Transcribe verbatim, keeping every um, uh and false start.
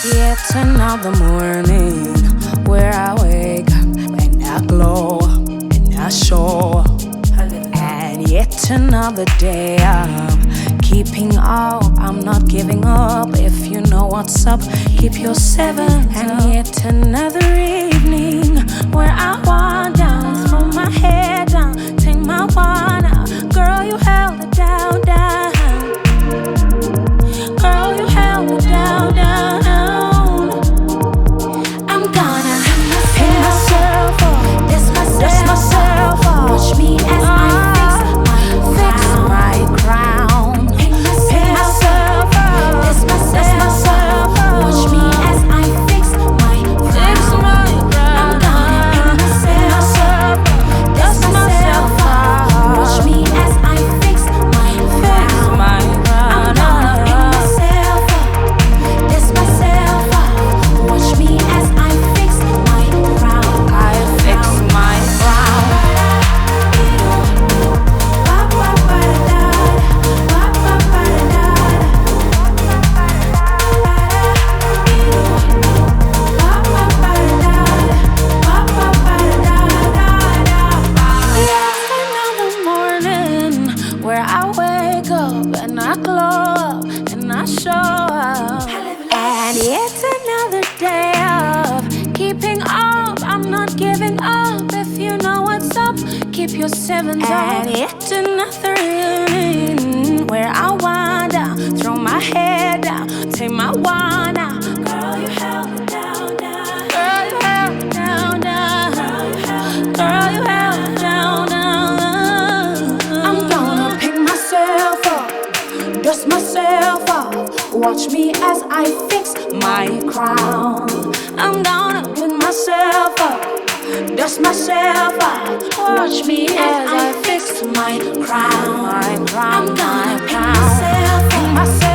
Yet another morning where I wake up and I glow and I show. And yet another day of keeping up. I'm not giving up. If you know what's up, keep your seven. And yet another evening where I wind down, throw my head down, take my wine out. Girl, you held it down, down. Girl, you held it down, down. I'm gonna pick myself up, dust myself up. Watch me as I fix my crown. Pick myself up, dust myself up. Watch me as I fix my crown. I'm gonna pick myself up, dust myself up. Watch me as I fix my crown. I'm gonna pick myself up, dust myself up. Watch me as I fix my crown. I fix my crown. Another morning where I wake up and I glow up and I show up. And yet another day of keeping up. I'm not giving up. If you know what's up, keep your sevens up. And yet another evening where I wind down, throw my head down, take my wine out. Girl, you held it down, down. Girl, you held it down, down. Girl, you held it down, down. I'm gonna pick myself up, dust myself off. Watch me as I fix my crown. I'm gonna pick myself up, dust myself off. Watch me as I fix my crown. I'm gonna pick myself up, pick myself